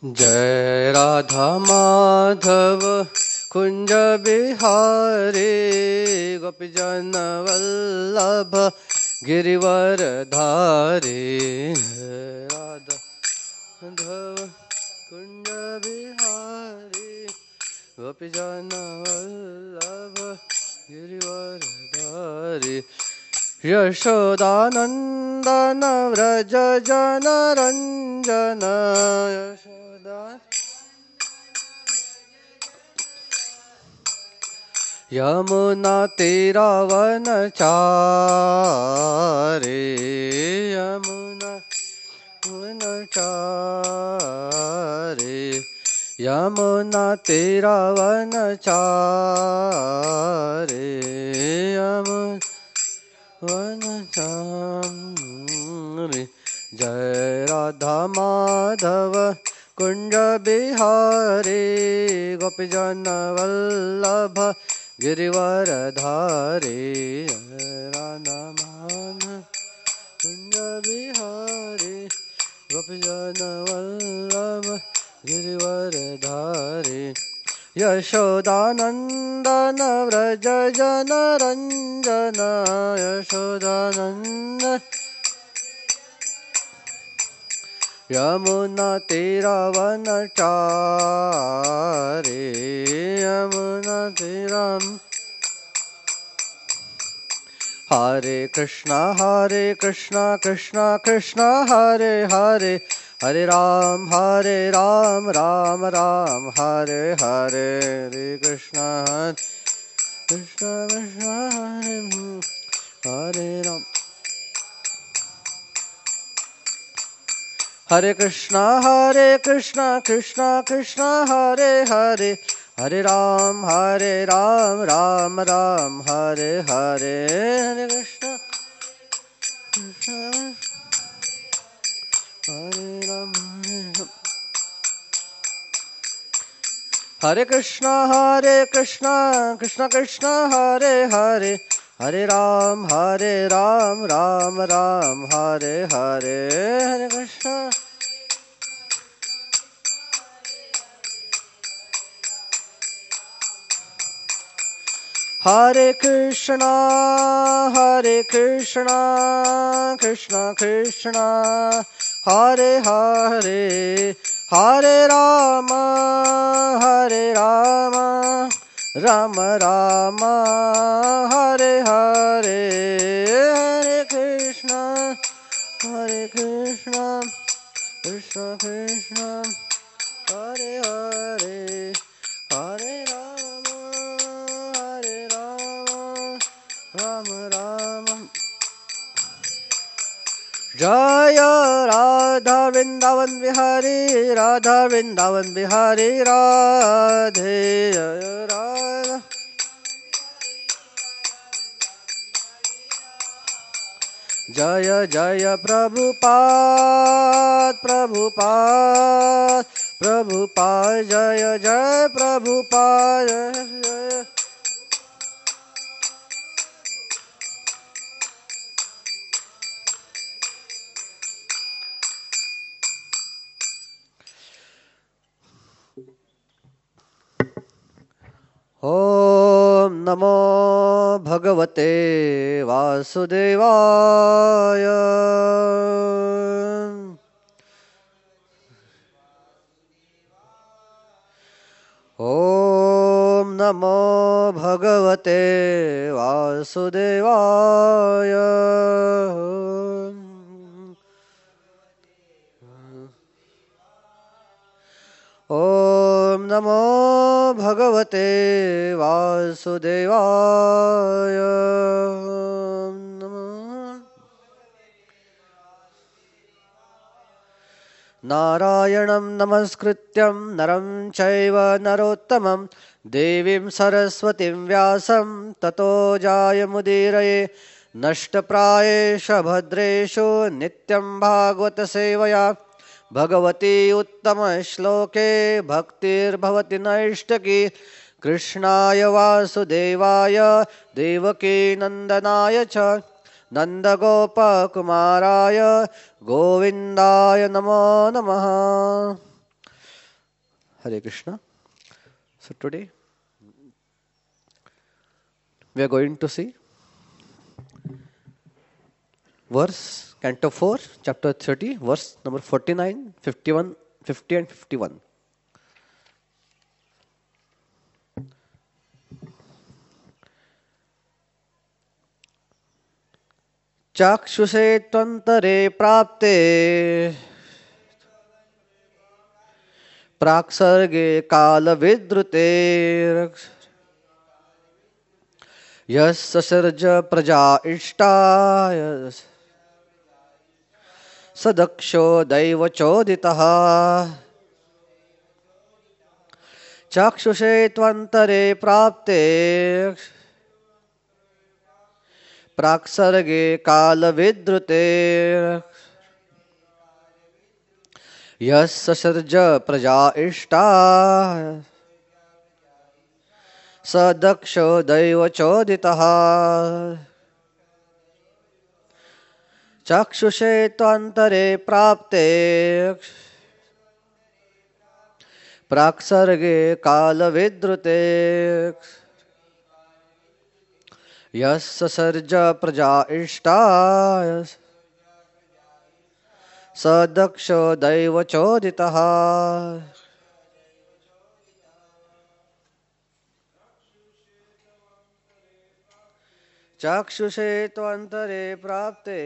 जय राधा माधव कुंज बिहारी गोपीजन वल्लभ गिरिवर धारी। राधा माधव कुंज बिहारी गोपीजन वल्लभ गिरिवर धारी। यशोदानंदन व्रज जन रंजन यशोदा यमुना तीरावन चारे यमुना वन चारे यमुना तीरावन चारे यमुना वन चारे। जय राधा माधव कुंज बिहारी गोपीजन वल्लभ गिरिवर धारी। राधा माधव कुंज बिहारी गोपीजन वल्लभ गिरिवर धारी। यशोदानंदन व्रज जन रंजन यशोदानंदन यमुना तीरावन चारे यमुना तीरम। हरे कृष्णा कृष्णा कृष्णा हरे हरे हरे राम राम राम हरे हरे। हरे कृष्णा कृष्णा कृष्णा हरे राम हरे कृष्णा कृष्णा कृष्णा हरे हरे हरे राम राम राम हरे हरे। हरे कृष्णा कृष्णा हरे राम हरे कृष्णा कृष्णा कृष्णा हरे हरे हरे राम राम राम हरे हरे। हरे कृष्णा हरे कृष्णा कृष्णा कृष्णा हरे हरे हरे राम राम राम हरे हरे। हरे कृष्णा कृष्णा कृष्णा हरे हरे हरे राम राम राम। जय राधा वृंदावन बिहारी राधा वृंदावन बिहारी राधे। जय राधा जय जय प्रभुपाद जय जय प्रभुपाद जय। ओम नमो भगवते वासुदेवाय। ओम नमो भगवते वासुदेवाय। ओम नमो भगवते वासुदेवाय। नारायणं नमस्कृत्यं नरं चैव नरोत्तमं देवीं सरस्वतीं व्यासं ततो जायमुदीरये। नष्टप्रायेष भद्रेषु नित्यं भागवत सेवया भगवती उत्तमश्लोके भक्तिर्भवति नैष्टकी। कृष्णाय वासुदेवाय देवकी नंदनाय च नंदगोपकुमाराय गोविंदाय नमो नमः। Hare Krishna. So today we are going to see verse Canto 4, chapter 30, verse number 49, 51, 50 and 51. चाक्षुषे त्वन्तरे प्राप्ते प्राक्सर्गे कालविद्रुते यस्य ससर्ज प्रजा इष्टाय स दक्षो दैवचोदितः चाक्षुषे त्वन्तरे प्राप्ते प्राक्सर्गे कालविद्रुते यस्य ससर्ज प्रजा इष्टा स दक्षो दैवचोदितः चाक्षुषे त्वन्तरे प्राप्ते प्राक्सर्गे कालविद्रुते यस्य ससर्ज प्रजा इष्टा स दक्षो दैवचोदितः चाक्षुषे त्वन्तरे प्राप्ते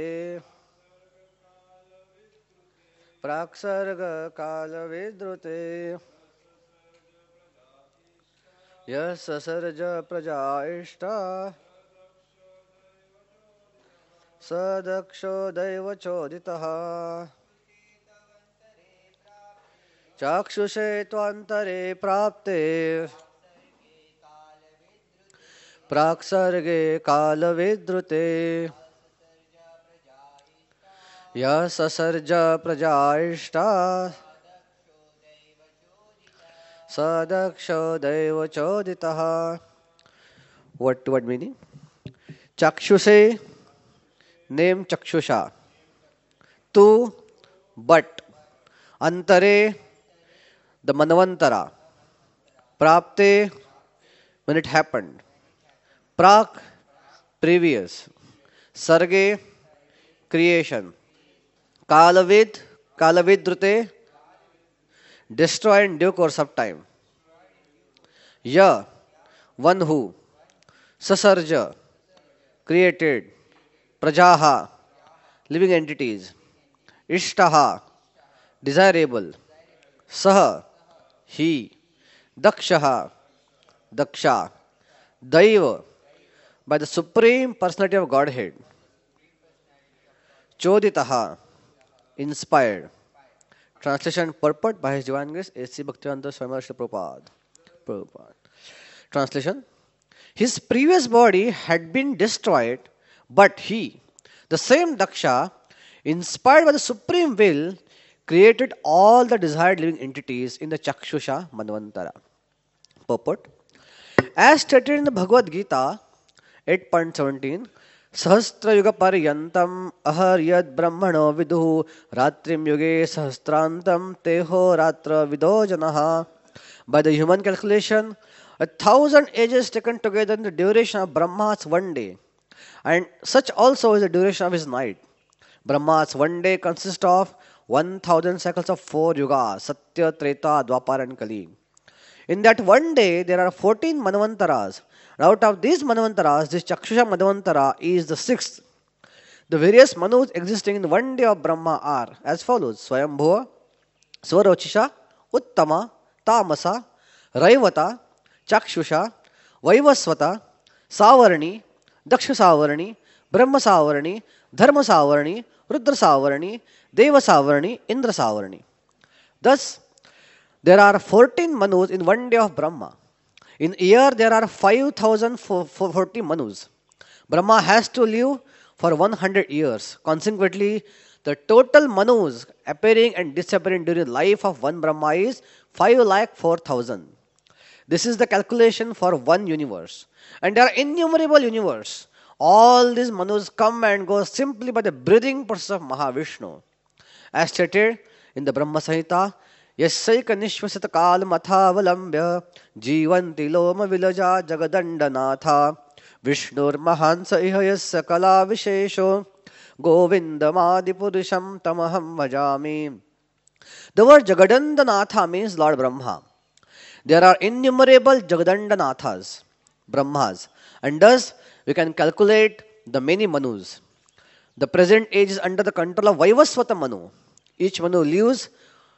प्राक्सर्ग कालविद्रुते यस्य ससर्ज प्रजा इष्टा स दक्षो दैवचोदितः चाक्षुषे त्वन्तरे प्राप्ते प्राक्सर्गे कालविद्रुते यस्य ससर्ज प्रजा इष्टा स दक्षो दैवचोदितः. What meaning? Chakshuse, name Chakshusha. Tu, but. Antare, the Manvantara. Prapte, when it happened. Prak, previous. Sarge, creation. Kalavidrute, destroy in due course of time. Ya, one who. Sasarja, created. Prajaha, living entities. Ishtaha, desirable. Saha, he. Dakshaha, Daksha. Daiva, by the Supreme Personality of Godhead. Choditaha, inspired. Translation purport by His Divine Grace A.C. Bhaktivedanta Swami Prabhupada. Translation: his previous body had been destroyed, but he, the same Daksha, inspired by the Supreme Will, created all the desired living entities in the Chakshusha Manvantara. Purport: as stated in the Bhagavad Gita 8.17, Sahasra Paryantam Aharyad Brahmano Viduhu Ratrim Yuge Sahastrantam Teho Ratra Vido Janaha. By the human calculation, 1,000 ages taken together in the duration of Brahma's one day, and such also is the duration of his night. Brahma's one day consists of 1,000 cycles of 4 yugas, Satya, Treta, Dwapara and Kali. In that one day, there are 14 Manvantaras. Out of these Manvantaras, this Chakshusha Manvantara is the sixth. The various Manus existing in one day of Brahma are as follows: Swayambhuva, Swarochisha, Uttama, Tamasa, Raivata, Chakshusha, Vaivasvata, Savarani, Daksha Savarani, Brahma Savarani, Dharma Savarani, Rudra Savarani, Deva Savarani, Indra Savarani. Thus, there are 14 Manus in one day of Brahma. In a year, there are 5,040 Manus. Brahma has to live for 100 years. Consequently, the total Manus appearing and disappearing during the life of one Brahma is 5,04,000. This is the calculation for one universe. And there are innumerable universes. All these Manus come and go simply by the breathing process of Mahavishnu. As stated in the Brahma Samhita, यस्यैकनिश्वसितकालमथावलम्ब्य जीवन्ति लोमविलजा जगदण्डनाथा विष्णुर्महान् स इह यस्य कलाविशेषो गोविन्दमादिपुरुषं तमहं भजामि. The word Jagadandanatha means Lord Brahma. There are innumerable Jagadandanathas, Brahmas, and thus we can calculate the many Manus. The present age is under the control of Vaivasvata Manu. Each Manu lives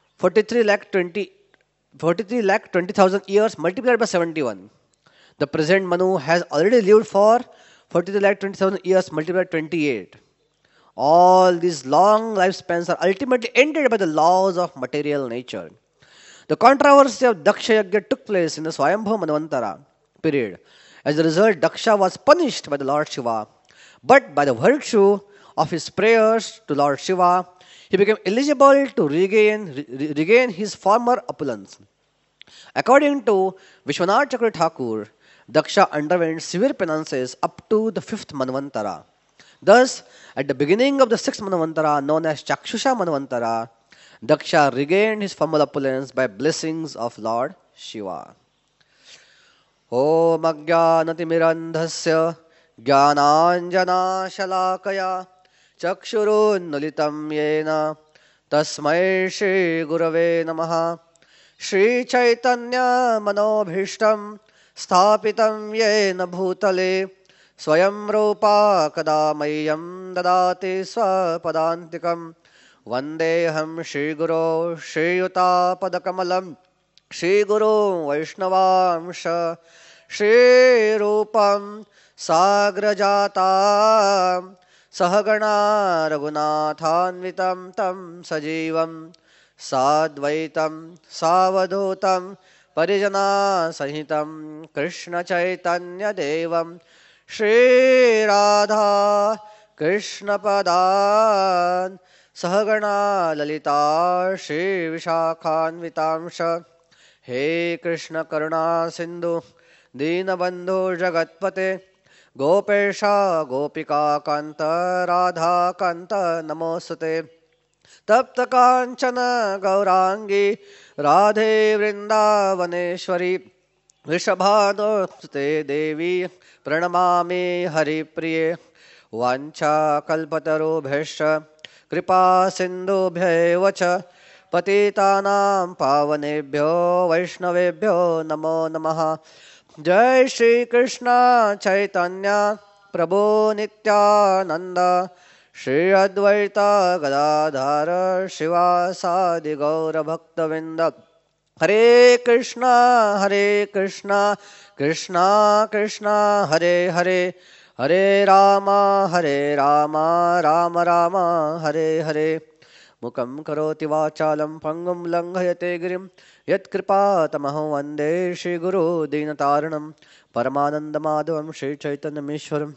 43 lakh 20,000 years multiplied by 71. The present Manu has already lived for 43 lakh 20,000 years multiplied by 28. All these long lifespans are ultimately ended by the laws of material nature. The controversy of Daksha Yajna took place in the Swayambhu Manvantara period. As a result, Daksha was punished by the Lord Shiva. But by the virtue of his prayers to Lord Shiva, he became eligible to regain his former opulence. According to Vishwanath Chakravarti Thakur, Daksha underwent severe penances up to the fifth Manvantara. Thus, at the beginning of the sixth Manvantara, known as Chakshusha Manvantara, Daksha regained his former opulence by blessings of Lord Shiva. Om Ajnanatimirandhasya Jnananjanashalakaya Chakshurunnulitam Yena Tasmai Shri Gurave Namaha. Shri Chaitanya Manobhishtam Sthapitam Yena Bhutale Swayam Rupa Kadamayyam Dadati Swapadantikam Vandeham Shri Guru Shri Yuta Padakamalam Shri Guru Vaishnavamsha Shri Rupam Sagrajatam Sahagana Raghunathanvitam Tam Sajivam Sadvaitam Savadhutam Parijana Sahitam Krishna Chaitanya Devam Shri Radha Krishna Padan Sahagana Lalita Shri Vishakhanvitamsha. He Krishna Karuna Sindhu Dinabandhu Jagatpate Gopesha Gopika Kanta Radha Kanta Namosate Tapta Kanchana Gaurangi Radhe Vrindavaneshwari Vrishabhanoste Devi Pranamami Hari Priye Vancha Kalpatarubhesha Kripa Sindhubhyev cha Patitanam Pavanebhyo Vaishnavebhyo Namo Namaha. Jai Shri Krishna Chaitanya Prabhu Nityananda Shri Advaita Gadadhara Shivasadi Gaura Bhaktavinda. Hare Krishna Krishna Krishna Hare Hare Hare Rama Rama Rama Hare Hare. Mukam karoti vachalam pangam langhayate girim yat kripa tamaho vande Shri Guru Dinataranam Paramananda Madhavam Shri Chaitanya Mishwaram.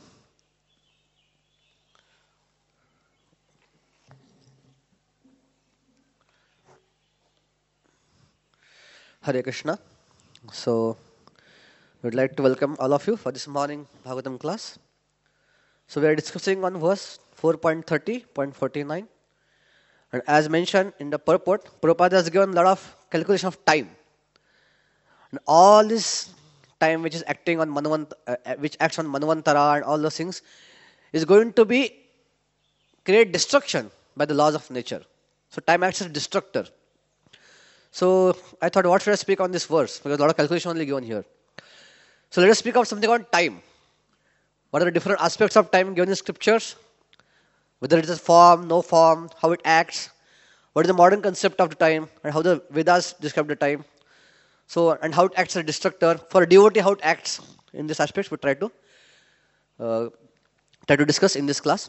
Hare Krishna. So, we would like to welcome all of you for this morning Bhagavatam class. So, we are discussing on verse 4.30.49. And as mentioned in the purport, Prabhupada has given a lot of calculation of time. And all this time which is acting on which acts on Manvantara and all those things is going to be create destruction by the laws of nature. So time acts as a destructor. So I thought, what should I speak on this verse? Because a lot of calculation only given here. So let us speak of something on time. What are the different aspects of time given in scriptures? Whether it is form, no form, how it acts, what is the modern concept of the time, and how the Vedas describe the time. So, and how it acts as a destructor. For a devotee, how it acts in this aspect, we try to discuss in this class.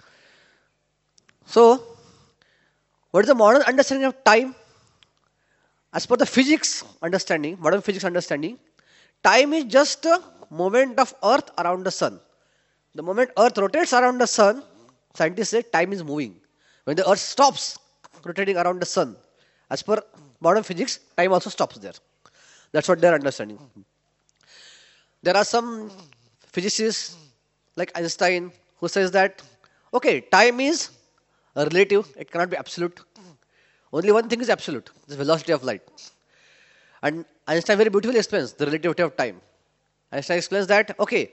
So, what is the modern understanding of time? As per the modern physics understanding, time is just a movement of Earth around the sun. The moment Earth rotates around the sun, scientists say time is moving. When the Earth stops rotating around the sun, as per modern physics, time also stops there. That's what they're understanding. There are some physicists like Einstein who says that, okay, time is relative, it cannot be absolute. Only one thing is absolute, the velocity of light. And Einstein very beautifully explains the relativity of time. Einstein explains that, okay,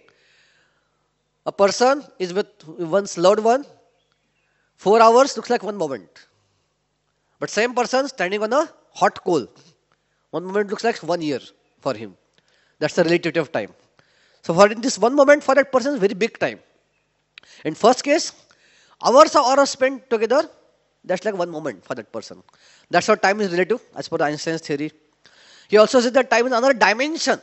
a person is with one's loved one, 4 hours looks like one moment. But same person standing on a hot coal, one moment looks like 1 year for him. That's the relativity of time. So for in this one moment for that person is very big time. In first case, hours or hours spent together, that's like one moment for that person. That's how time is relative as per Einstein's theory. He also says that time is another dimension.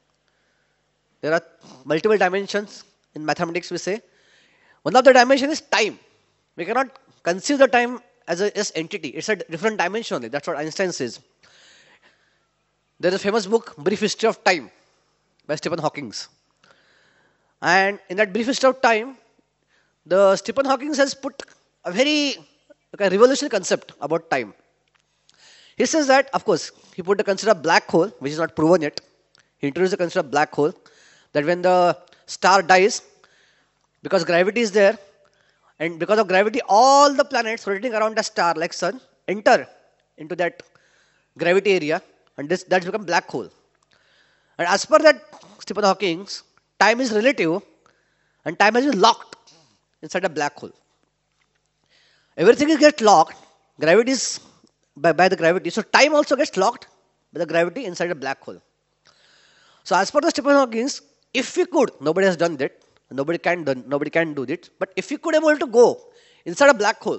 There are multiple dimensions in mathematics, we say. One of the dimension is time. We cannot conceive the time as a as entity. It's a different dimension only. That's what Einstein says. There is a famous book, Brief History of Time, by Stephen Hawking. And in that brief history of time, the Stephen Hawking has put a very revolutionary concept about time. He says that, of course, he put the concept of black hole, which is not proven yet. He introduced the concept of black hole, that when the star dies, because gravity is there, and because of gravity, all the planets rotating around the star, like sun, enter into that gravity area, and that's become black hole. And as per that Stephen Hawking, time is relative, and time has been locked inside a black hole. Everything is get locked. Gravity is by the gravity. So time also gets locked by the gravity inside a black hole. So as per the Stephen Hawking, if we could, nobody has done that. Nobody can do it. But if you could able to go inside a black hole,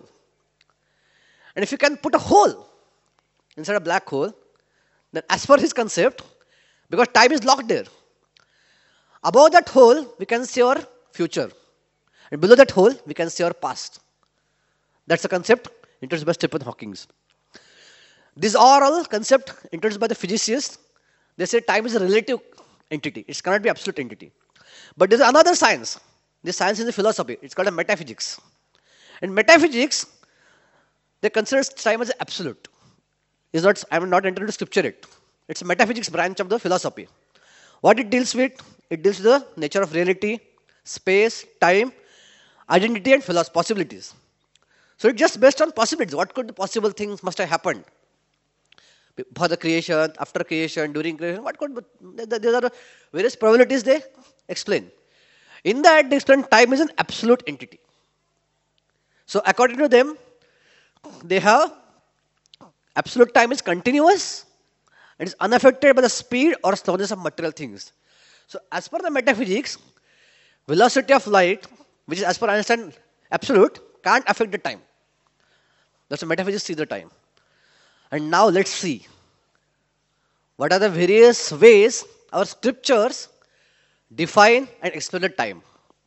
and if you can put a hole inside a black hole, then as per his concept, because time is locked there, above that hole we can see our future, and below that hole we can see our past. That's the concept introduced by Stephen Hawking. These are all concepts introduced by the physicists. They say time is a relative entity. It cannot be absolute entity. But there is another science. This science is a philosophy. It's called a metaphysics. In metaphysics, they consider time as absolute. I am not entered into scripture yet. It's a metaphysics branch of the philosophy. What it deals with? It deals with the nature of reality, space, time, identity, and possibilities. So it's just based on possibilities. What could the possible things must have happened for the creation, after creation, during creation? What could there are various probabilities they explain. In that, they explain time is an absolute entity. So according to them, they have absolute time is continuous and is unaffected by the speed or slowness of material things. So as per the metaphysics, velocity of light, which is as per Einstein absolute, can't affect the time. That's the metaphysics see the time. And now let's see what are the various ways our scriptures define and explain the time.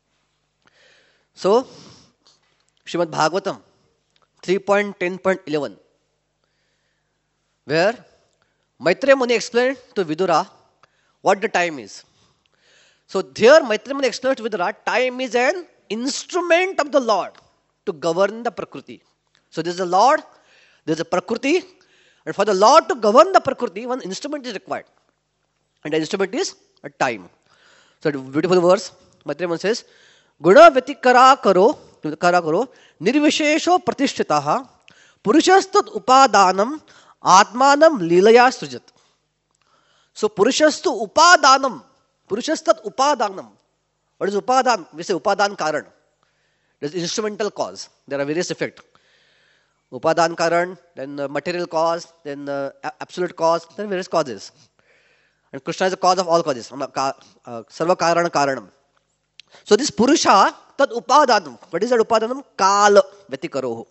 So, Srimad Bhagavatam 3.10.11, where Maitreya Muni explained to Vidura what the time is. So here Maitreya Muni explained to Vidura, time is an instrument of the Lord to govern the Prakriti. So there is a Lord, there is a Prakriti, and for the Lord to govern the Prakriti, one instrument is required. And the instrument is a time. So beautiful verse, Maitreya Muni says, Guna Vyatikara karo nirvishesho pratishtitaha purushastat upadanam atmanam lilaya srijat. So purushastu upadanam, purushastat upadanam. What is upadan? We say upadan karan. There is instrumental cause. There are various effects. Upadan karan, then material cause, then absolute cause, then various causes. And Krishna is the cause of all causes. Sarva karana karanam. So this Purusha, tad upadanam. What is that upadanam? Kala vyatikaroho.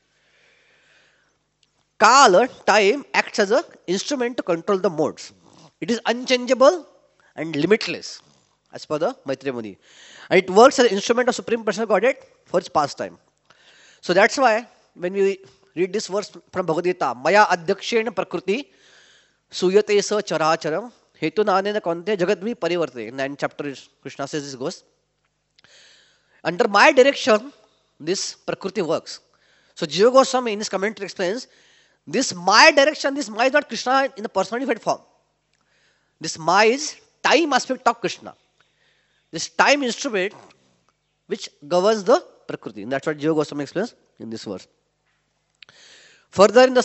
Kala, time, acts as an instrument to control the modes. It is unchangeable and limitless, as per the Maitreya Muni. And it works as an instrument of Supreme Personal Godhead for its pastime. So that's why, when we read this verse from Bhagavad Gita, Maya adhyakshena prakriti suyate sa characharam hetu nanena konte jagadvi parivarte. In 9th chapter, Krishna says this goes. Under my direction, this prakriti works. So Jiva Goswami in his commentary explains, this my direction, this my is not Krishna in the personified form. This my is time aspect of Krishna. This time instrument which governs the prakriti. And that's what Jiva Goswami explains in this verse. Further, in the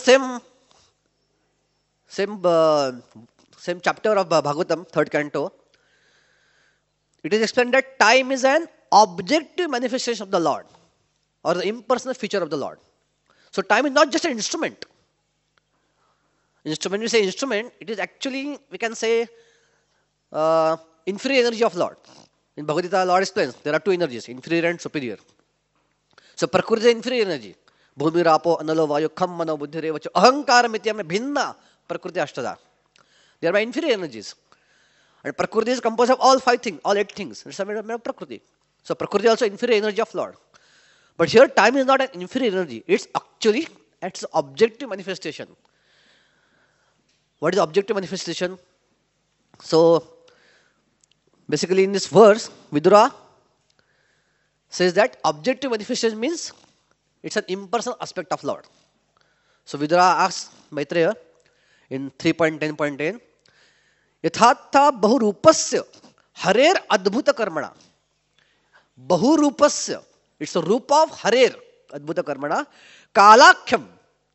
same uh, same chapter of Bhagavatam, third canto, it is explained that time is an objective manifestation of the Lord, or the impersonal feature of the Lord. So time is not just an instrument. Instrument, when we say instrument, it is actually, we can say, inferior energy of Lord. In Bhagavad Gita, Lord explains there are two energies, inferior and superior. So Prakriti is inferior energy. Bhumi rapo analo vayu kham mano buddhi revacho ahankara mityam bhinna Prakriti ashtada. They are my inferior energies. And Prakriti is composed of all five things, all eight things. It's a matter of Prakriti. So Prakriti is also inferior energy of Lord. But here time is not an inferior energy. It's actually its objective manifestation. What is objective manifestation? So basically in this verse, Vidura says that objective manifestation means it's an impersonal aspect of Lord. So Vidura asks Maitreya in 3.10.10, Yathatha bahurupasya harer adbhuta karmana. Bahurupasya, it's a rupa of harer adbhuta karmana. Kalakhyam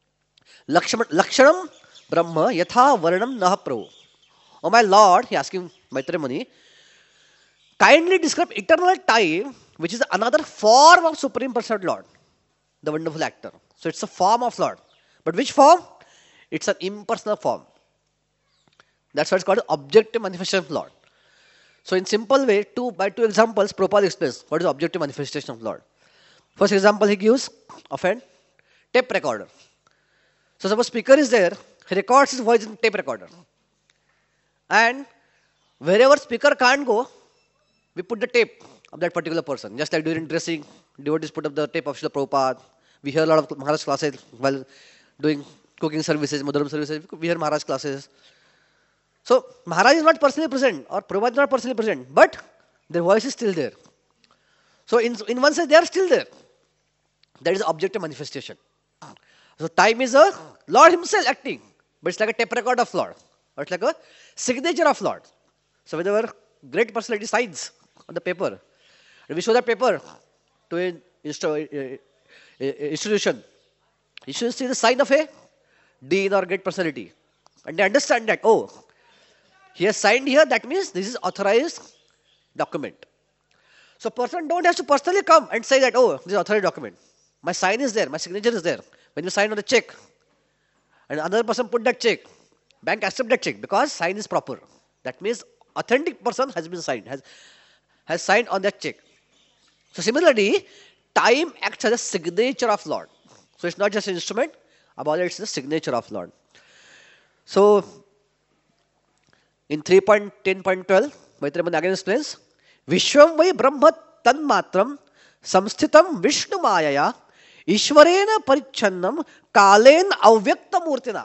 lakshanam brahma yatha varnam naha prabhu. Oh my Lord, he asking Maitreya Muni, kindly describe eternal time, which is another form of Supreme Personality Lord, the wonderful actor. So it's a form of Lord. But which form? It's an impersonal form. That's why it's called objective manifestation of Lord. So in simple way, by two examples, Prabhupada explains what is objective manifestation of Lord. First example he gives of a tape recorder. So suppose speaker is there, he records his voice in tape recorder. And wherever speaker can't go, we put the tape of that particular person. Just like during dressing, devotees put up the tape of Srila Prabhupada. We hear a lot of Maharaj classes while doing cooking services, Madhuram services. We hear Maharaj classes. So Maharaj is not personally present, or Prabhupada is not personally present, but their voice is still there. So in one sense, they are still there. That is objective manifestation. So time is a Lord himself acting, but it's like a tape record of Lord, or it's like a signature of Lord. So whenever great personality signs on the paper, and we show that paper to an institution, you should see the sign of a dean or great personality, and they understand that, oh, he has signed here, that means this is authorized document. So person don't have to personally come and say that, oh, this is authorized document. My sign is there, my signature is there. When you sign on the check, and another person put that check, bank accept that check because sign is proper. That means authentic person has been signed, has signed on that check. So similarly, time acts as a signature of Lord. So it's not just an instrument, about it's the signature of Lord. So in 3.10.12, Maitreya Muni again explains, Vishwam vai Brahma tanmatram samsthitam Vishnu mayaya Ishwarena parichannam kalena avyakta murtina.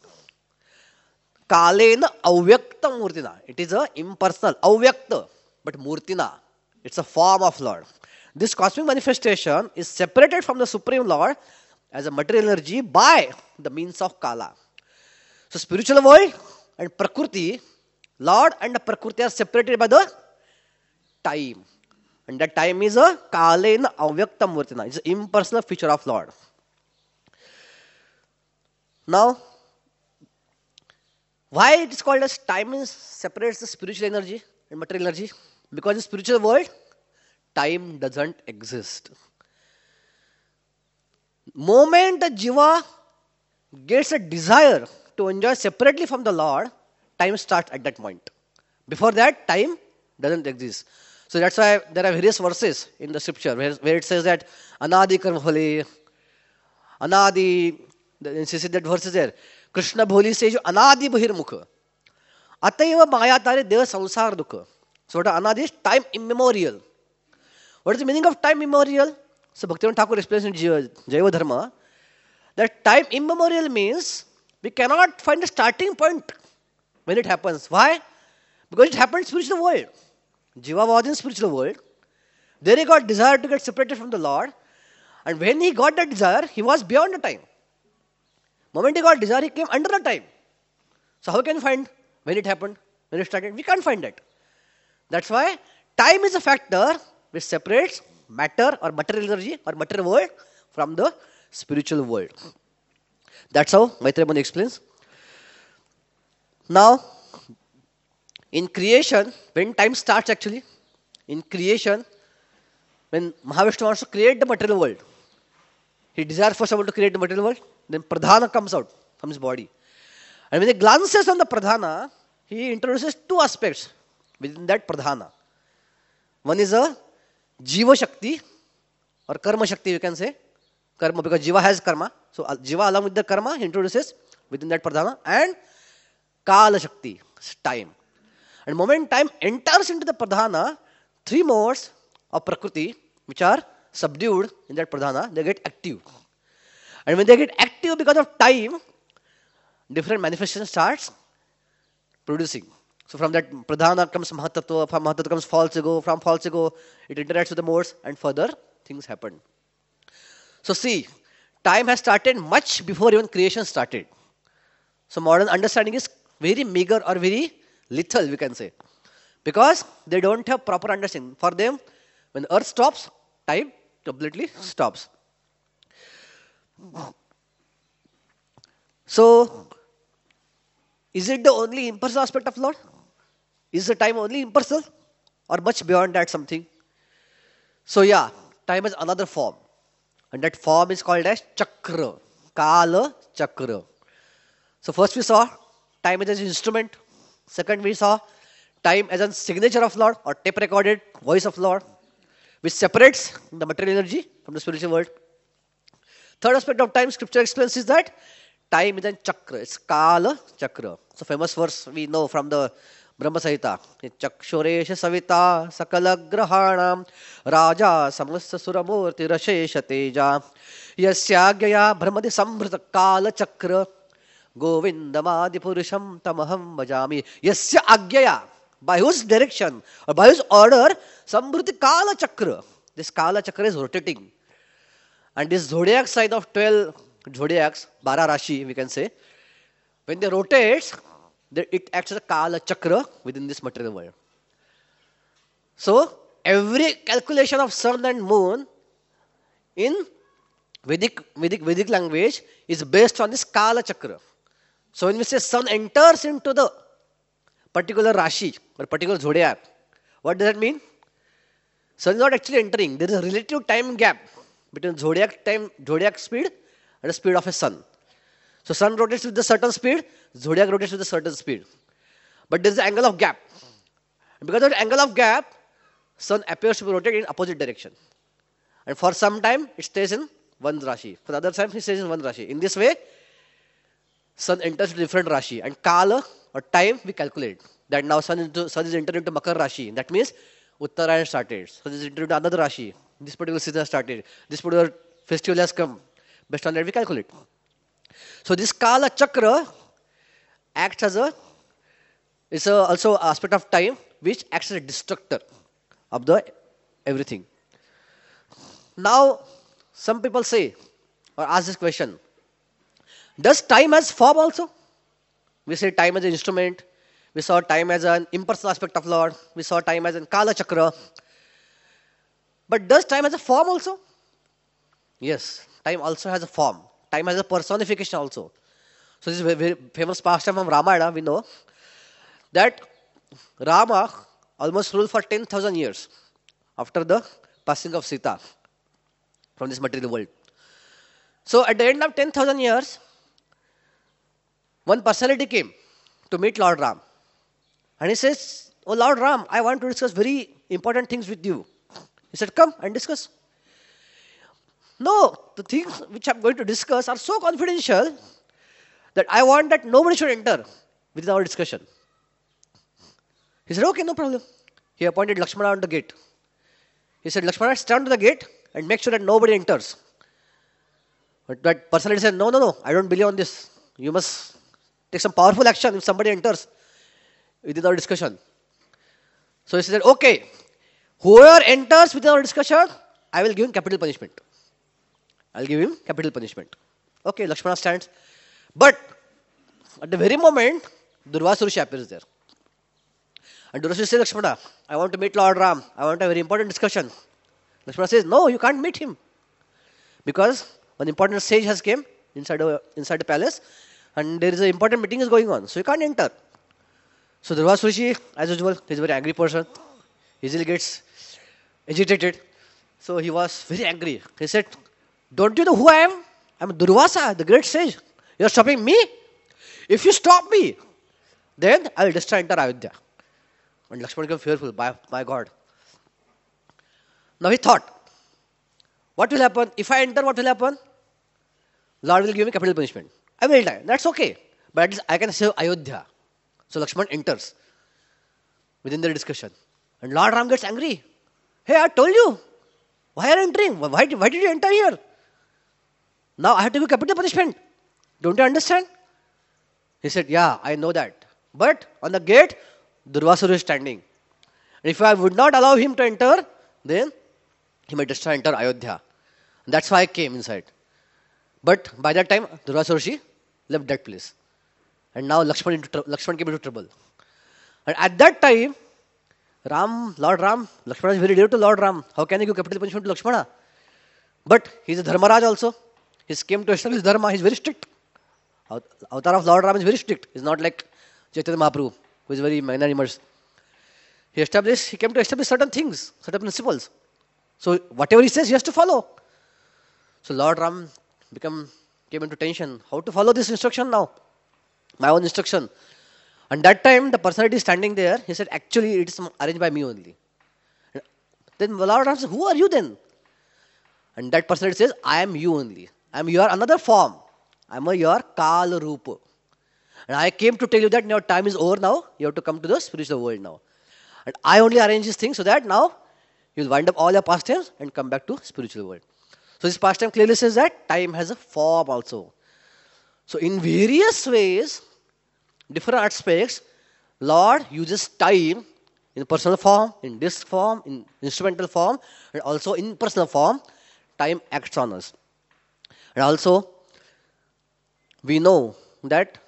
Kalena avyakta murtina. It is a impersonal, avyakta, but murtina. It's a form of Lord. This cosmic manifestation is separated from the Supreme Lord as a material energy by the means of Kala. So spiritual world and Prakriti, Lord and the Prakriti are separated by the time. And that time is a Kalena Avyakta Murtina. It's an impersonal feature of Lord. Now, why it is called as time is separates the spiritual energy and material energy? Because in spiritual world, time doesn't exist. Moment the Jiva gets a desire to enjoy separately from the Lord, time starts at that point. Before that, time doesn't exist. So that's why there are various verses in the scripture where it says that Anadi Karma Bhole, Anadi, that verse is there. Krishna Bholi says Anadi Bahir Mukha. Ataiva Maya Tare Deva Samsar Dukha. So what Anadi is time immemorial. What is the meaning of time immemorial? So Bhaktivinoda Thakur explains in Jaiva Dharma that time immemorial means we cannot find a starting point when it happens. Why? Because it happened in spiritual world. Jiva was in spiritual world. There he got desire to get separated from the Lord. And when he got that desire, he was beyond the time. Moment he got desire, he came under the time. So how can you find when it happened, when it started? We can't find that. That's why time is a factor which separates matter or material energy or material world from the spiritual world. That's how Maitreya Muni explains. Now, in creation, when time starts actually, in creation, when Mahavishnu wants to create the material world, he desires first of all to create the material world, then Pradhana comes out from his body. And when he glances on the Pradhana, he introduces two aspects within that Pradhana. One is a Jiva Shakti or Karma Shakti, you can say. Karma, because Jiva has karma. So Jiva along with the karma, he introduces within that Pradhana. And Kala Shakti, time. And moment time enters into the Pradhana, three modes of Prakriti, which are subdued in that Pradhana, they get active. And when they get active because of time, different manifestation starts producing. So from that Pradhana comes Mahatattva, from Mahatattva comes false ego, from false ego, it interacts with the modes and further things happen. So see, time has started much before even creation started. So modern understanding is very meager or very little, we can say. Because they don't have proper understanding. For them, when earth stops, time completely stops. So, is it the only impersonal aspect of Lord? Is the time only impersonal? Or much beyond that something? So yeah, time has another form. And that form is called as Chakra. Kala Chakra. So first we saw time as an instrument. Second we saw time as a signature of Lord or tape recorded voice of Lord, which separates the material energy from the spiritual world. Third aspect of time, scripture explains is that time is a chakra. It's Kala Chakra. So famous verse we know from the Brahma Samhita. Chakshuresha Savita Sakala Grahanam Raja Samasta Suramurti Rashesha Teja Yasyagya Brahmadi Sambrita Kala Chakra Govindamadi Purusham Tamaham Bhajami. Yasya Agyaya. By whose direction or by whose order Sambriti Kala Chakra. This Kala Chakra is rotating. And this zodiac sign of 12 zodiacs, Bara Rashi we can say, when they rotate, it acts as a Kala Chakra within this material world. So, every calculation of sun and moon in Vedic language is based on this Kala Chakra. So, when we say sun enters into the particular Rashi or particular zodiac, what does that mean? Sun is not actually entering. There is a relative time gap between zodiac speed and the speed of a sun. So sun rotates with a certain speed, zodiac rotates with a certain speed. But there is an angle of gap. And because of the angle of gap, sun appears to be rotating in opposite direction. And for some time, it stays in one Rashi. For the other time, it stays in one Rashi. In this way, sun enters into different Rashi. And Kala, or time, we calculate. That now sun is entered into Makar Rashi. That means Uttarayan started. Sun is entered into another Rashi. This particular season has started. This particular festival has come. Based on that, we calculate. So this Kala Chakra acts as also an aspect of time which acts as a destructor of the everything. Now, some people say or ask this question: does time has form also? We say time as an instrument. We saw time as an impersonal aspect of Lord. We saw time as a Kala Chakra. But does time has a form also? Yes, time also has a form. Time has a personification also. So this is a very famous pastime from Ramayana. We know that Rama almost ruled for 10,000 years after the passing of Sita from this material world. So at the end of 10,000 years, one personality came to meet Lord Ram. And he says, "Oh Lord Ram, I want to discuss very important things with you." He said, "Come and discuss." "No, the things which I'm going to discuss are so confidential that I want that nobody should enter within our discussion." He said, "Okay, no problem." He appointed Lakshmana on the gate. He said, "Lakshmana, stand to the gate and make sure that nobody enters." But that personality said, No, I don't believe on this. You must take some powerful action if somebody enters within our discussion." So he said, "Okay, whoever enters within our discussion, I will give him capital punishment. I'll give him capital punishment." Okay, Lakshmana stands. But at the very moment, Durvasa Rishi appears there. And Durvasa Rishi says, "Lakshmana, I want to meet Lord Ram. I want a very important discussion." Lakshmana says, "No, you can't meet him. Because one important sage has came inside the palace, and there is an important meeting is going on, so you can't enter. So Durvasa Rishi, as usual, he's a very angry person, easily gets agitated. So he was very angry. He said, "Don't you know who I am? I'm Durvasa, the great sage. You're stopping me? If you stop me, then I will destroy entire Ayodhya." And Lakshmana became fearful. By my God. Now he thought, what will happen? If I enter, what will happen? Lord will give me capital punishment. I will die. That's okay. But at least I can save Ayodhya. So Lakshman enters within their discussion. And Lord Ram gets angry. Hey, I told you. Why are you entering? Why did you enter here? Now I have to give capital punishment. Don't you understand? He said, yeah, I know that. But on the gate, Durvasura is standing. And if I would not allow him to enter, then he might destroy entire Ayodhya. And that's why I came inside. But by that time, Durvasura left that place. And now Lakshman came into trouble. And at that time, Lord Ram, Lakshmana is very dear to Lord Ram. How can he give capital punishment to Lakshmana? But he is a Dharmaraj also. He came to establish Dharma. He is very strict. Avatar of Lord Ram is very strict. He is not like Chaitanya Mahaprabhu, who is very magnanimous. He came to establish certain things, certain principles. So whatever he says, he has to follow. So Lord Ram came into tension. How to follow this instruction now? My own instruction. And that time, the personality standing there, he said, actually, it is arranged by me only. Then Lord Ram said, who are you then? And that personality says, I am you only. I am your another form. I am your Kala Rupa. And I came to tell you that your time is over now. You have to come to the spiritual world now. And I only arrange this thing so that now you will wind up all your pastimes and come back to spiritual world. So this pastime clearly says that time has a form also. So in various ways, different aspects, Lord uses time in personal form, in disc form, in instrumental form, and also in personal form. Time acts on us. And also, we know that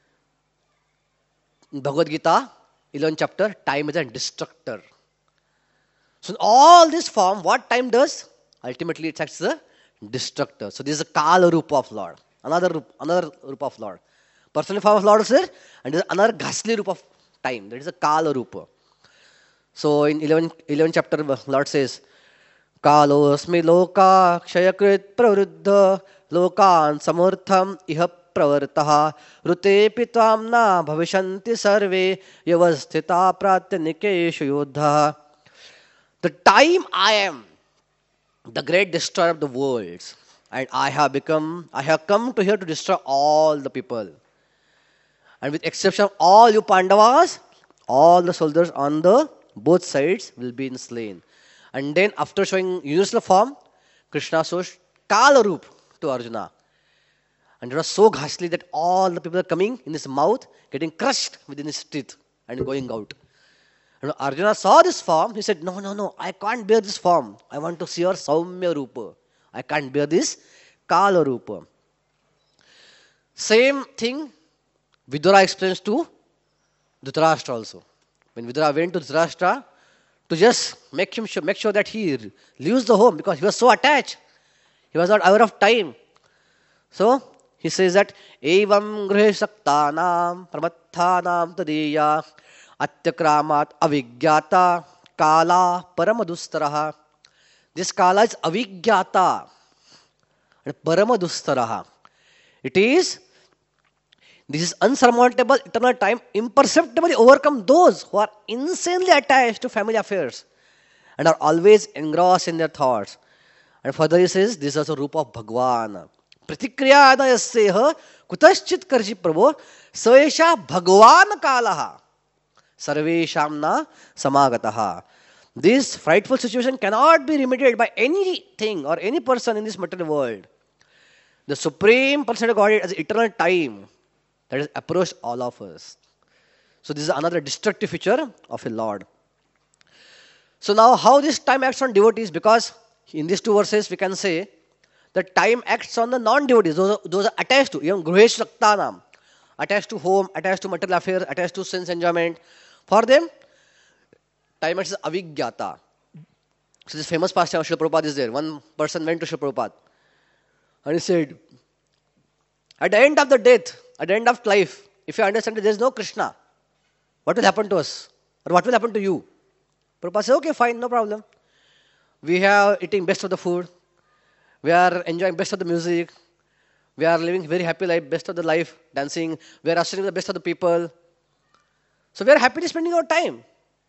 in Bhagavad Gita, 11th chapter, time is a destructor. So in all this form, what time does? Ultimately, it acts as a destructor. So this is a Kala Rupa of Lord. Another Rupa of Lord. Personal form of Lord is there, and there is another ghastly Rupa of time. That is a Kala Rupa. So in 11th chapter, Lord says, Kalosmi loka kshayakrit pravruddha lokan samurtham iha pravartaha rute pitvam na bhavishanti sarve yavasthita pratyanikeshu yodha. The time I am the great destroyer of the worlds, and I have come to here to destroy all the people. And with exception of all you Pandavas, all the soldiers on the both sides will be slain. And then after showing universal form, Krishna shows Kala Roop to Arjuna. And it was so ghastly that all the people are coming in his mouth, getting crushed within his teeth and going out. And when Arjuna saw this form, he said, no, I can't bear this form. I want to see your Saumya Rupa. I can't bear this Kala Rupa. Same thing Vidura explains to Dhritarashtra also. When Vidura went to Dhritarashtra to just make sure that he leaves the home because he was so attached. He was not aware of time. So he says that Evam Grihe Saktanam Pramathanam Tadiya Atyakramat Avigyata Kala Paramadustaraha. This Kala is Avigyata and Paramadustaraha. This is unsurmountable eternal time, imperceptibly overcome those who are insanely attached to family affairs and are always engrossed in their thoughts. And further he says, this is also Rupa of Bhagwan. Pratikriyana yasyeha kutaschit karji prabho saesha Bhagwan kalaha sarvesham na samagataha. This frightful situation cannot be remedied by anything or any person in this material world. The Supreme Personality of Godhead as eternal time that has approached all of us. So this is another destructive feature of a Lord. So now how this time acts on devotees, because in these two verses we can say that time acts on the non-devotees, those are attached to, even Gruhesh Raktanam, attached to home, attached to material affairs, attached to sense enjoyment. For them, time acts as avigyata. So this famous pastime of Srila Prabhupada is there. One person went to Srila Prabhupada and he said, At the end of the death, at the end of life, if you understand that there is no Krishna, what will happen to us? Or what will happen to you? Prabhupada says, okay, fine, no problem. We are eating best of the food. We are enjoying best of the music. We are living very happy life, best of the life, dancing. We are ushering the best of the people. So we are happily spending our time.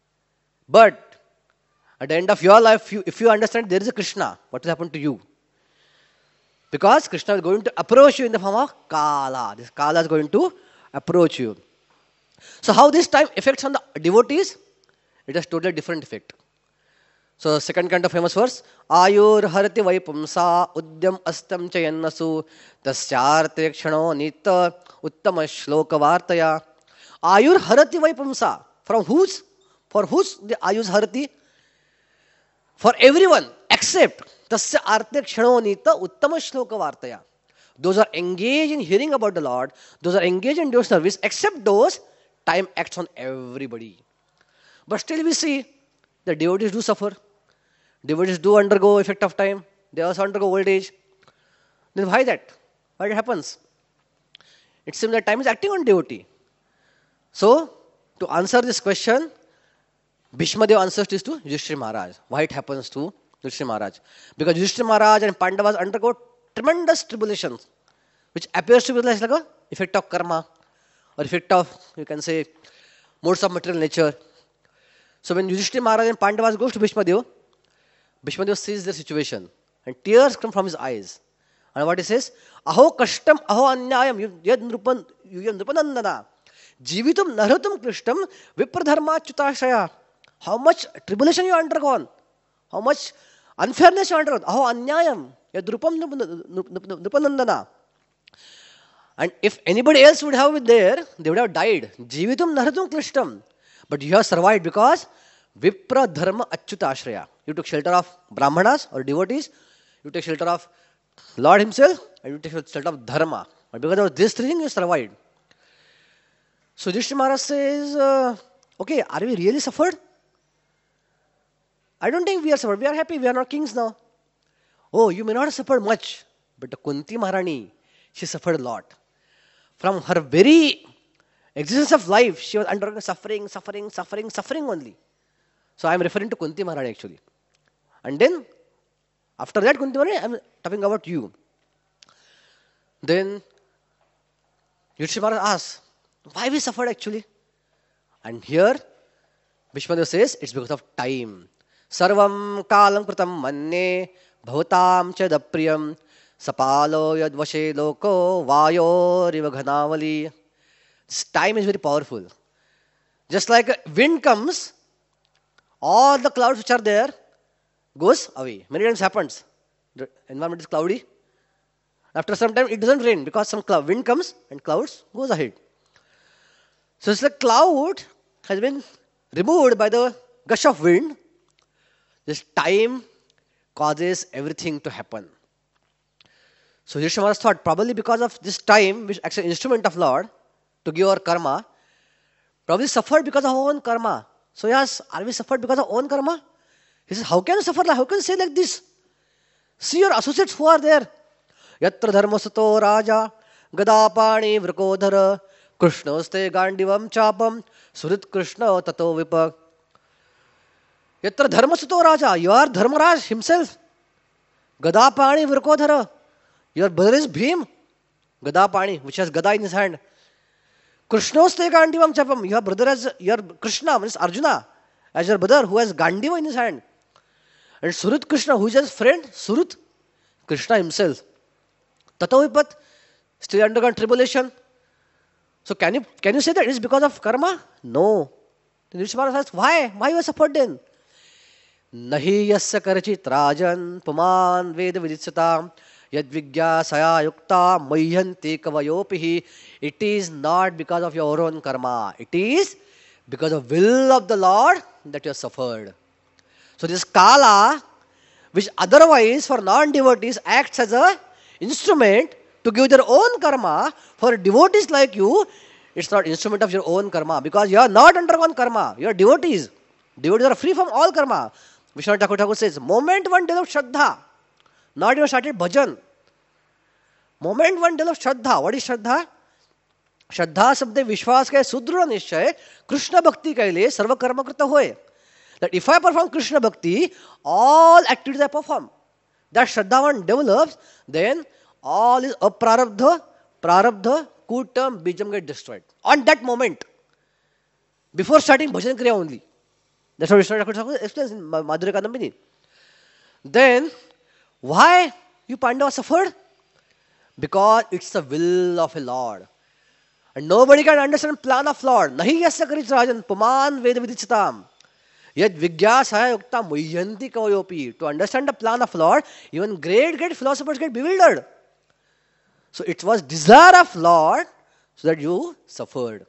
But at the end of your life, if you understand there is a Krishna, what will happen to you? Because Krishna is going to approach you in the form of Kala. This Kala is going to approach you. So how this time affects on the devotees? It has totally different effect. So second kind of famous verse, Ayur harati vaipumsa udyam astam chayannasu tasyarte kshano nita uttama shloka vartaya. Ayur harati vaipumsa. For whose the ayus harati? For everyone except tasya arte kshano nita uttama shloka vartaya. Those are engaged in hearing about the Lord, those are engaged in your service, except those, time acts on everybody. But still we see the devotees do suffer. Devotees do undergo effect of time. They also undergo old age. Then why that? Why it happens? It seems that time is acting on devotee. So, to answer this question, Bhishmadev answers this to Yudhishthira Maharaj. Why it happens to Yudhishthira Maharaj? Because Yudhishthira Maharaj and Pandavas undergo tremendous tribulations, which appears to be like a effect of karma, or effect of, you can say, modes of material nature. So when Yudhishthira Maharaj and Pandavas goes to Bhishmadev, Bhishmadev sees their situation and tears come from his eyes. And what he says, Aho kashtam aho anyayam yad nrupanandana jivitum narhatum krishtam vipradharma chutashaya. How much tribulation you undergone, how much unfairness you undergone. Aho anyayam yad nrupanandana. And if anybody else would have been there, they would have died. Jivitum narhatum krishtam. But you have survived because Vipra Dharma Achyutashraya. You took shelter of Brahmanas or devotees, you take shelter of Lord Himself, and you take shelter of Dharma. And because of this three things, you survived. So Yudhishthira Maharaj says, okay, are we really suffered? I don't think we are suffered. We are happy. We are not kings now. Oh, you may not have suffered much, but the Kunti Maharani, she suffered a lot. From her very existence of life, she was undergoing suffering only. So I am referring to Kunti Maharani actually. And then, after that Kunti Maharani, I am talking about you. Then, Yudhishthira Maharaj asks, why we suffered actually? And here, Bhishmadev says, it's because of time. Sarvam kalam kritam manne bhavatam chadapriyam sapalo yadvashe loko vayo rivaghanavali. This time is very powerful. Just like wind comes, all the clouds which are there goes away. Many times happens. The environment is cloudy. After some time, it doesn't rain because some wind comes and clouds goes ahead. So it's like cloud has been removed by the gush of wind. This time causes everything to happen. So Yudhishthira Maharaj thought probably because of this time, which acts as an instrument of Lord to give our karma, probably suffered because of our own karma. So yes, are we suffered because of our own karma? He says, how can you suffer? How can you say like this? See your associates who are there. Yatra dharmasato raja gadapani vrikodhara krishnoste gandivam chapam surit krishna tato vipak. Yatra dharmasato raja, you are Dharmaraj himself. Gadapani vrikodhara, your brother is Bhim. Gadapani, which has Gada in his hand. Krishnoste gandivam chapam, your brother has, your Krishna, means Arjuna, as your brother who has Gandiva in his hand. And Surit Krishna, who is his friend? Surit Krishna himself. Tato vipat, still undergone tribulation. So can you say that it is because of karma? No. Then Yudhishthira Maharaj asks, why? Why you are suffered then? Nahi yasya karchit rajan puman veda viditsatam yad vigyasaya yukta mayyanti kavayopihi. It is not because of your own karma. It is because of will of the Lord that you have suffered. So this Kala, which otherwise for non-devotees acts as a instrument to give their own karma, for devotees like you, it's not instrument of your own karma because you are not undergone karma. You are devotees. Devotees are free from all karma. Vishwanath Thakur says, moment one developed Shraddha, not even started bhajan. Moment one develops Shraddha. What is Shraddha? श्रद्धा शब्द विश्वास के सुदृढ़ निश्चय कृष्ण भक्ति के लिए सर्व कर्म कृत होए. That if I perform Krishna bhakti, all activities I perform. That Shraddha one develops, then all is aprarabdha, prarabdha, kutam, bijam get destroyed. On that moment, before starting bhajan kriya only. That's what Vishnu Thakur explains in Madhurya Kadambini. Then, why you Pandavas suffered? Because it's the will of a Lord. And nobody can understand plan of Lord. Nahi yasya karit rajan, puman veda vidichitam. Yet vigyasaya yukta muhyanti kavayopi. To understand the plan of Lord, even great philosophers get bewildered. So it was desire of Lord so that you suffered.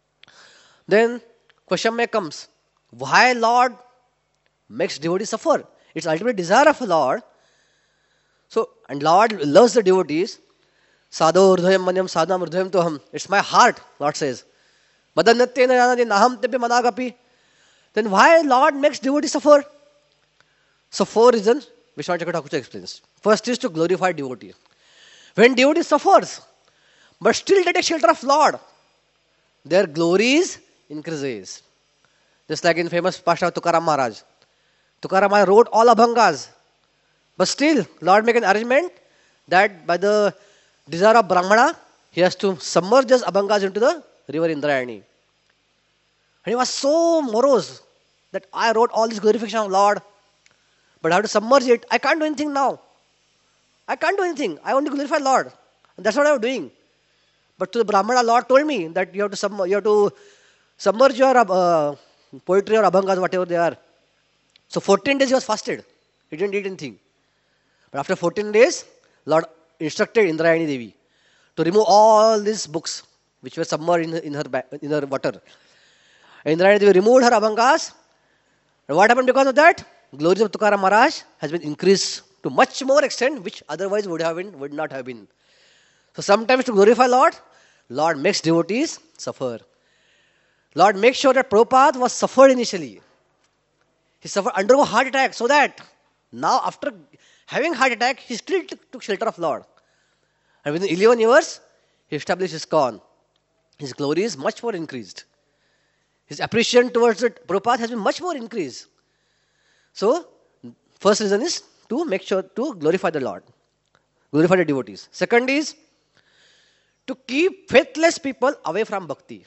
Then question may comes, why Lord makes devotees suffer? It's ultimate desire of Lord. So, and Lord loves the devotees. Sadho urdhayam manyam sadhanam urdhayam toham. It's my heart, Lord says. Madanatyena janati naham tepe managapi. Then why Lord makes devotees suffer? So 4 reasons Vishwanath Chakravarti explains. First is to glorify devotee. When devotee suffers, but still they take shelter of Lord, their glories increases. Just like in famous Pasha Tukaram Maharaj. Tukaram Maharaj wrote all Abhangas. But still, Lord make an arrangement that by the desire of Brahmana, he has to submerge his Abhangas into the river Indrayani. And he was so morose that I wrote all this glorification of Lord, but I have to submerge it. I can't do anything now. I can't do anything. I only glorify Lord. And that's what I was doing. But to the Brahmana, Lord told me that you have to submerge your poetry or Abhangas, whatever they are. So 14 days he was fasted. He didn't eat anything. But after 14 days, Lord instructed Indrayani Devi to remove all these books which were submerged in her water. Indrayani Devi removed her Abhangas. And what happened because of that? Glories of Tukaram Maharaj has been increased to much more extent which otherwise would not have been. So sometimes to glorify Lord, Lord makes devotees suffer. Lord makes sure that Prabhupada was suffered initially. He undergo heart attack so that now after having heart attack, he still took shelter of Lord. And within 11 years, he established ISKCON. His glory is much more increased. His appreciation towards the Prabhupada has been much more increased. So, first reason is to make sure to glorify the Lord. Glorify the devotees. Second is to keep faithless people away from bhakti.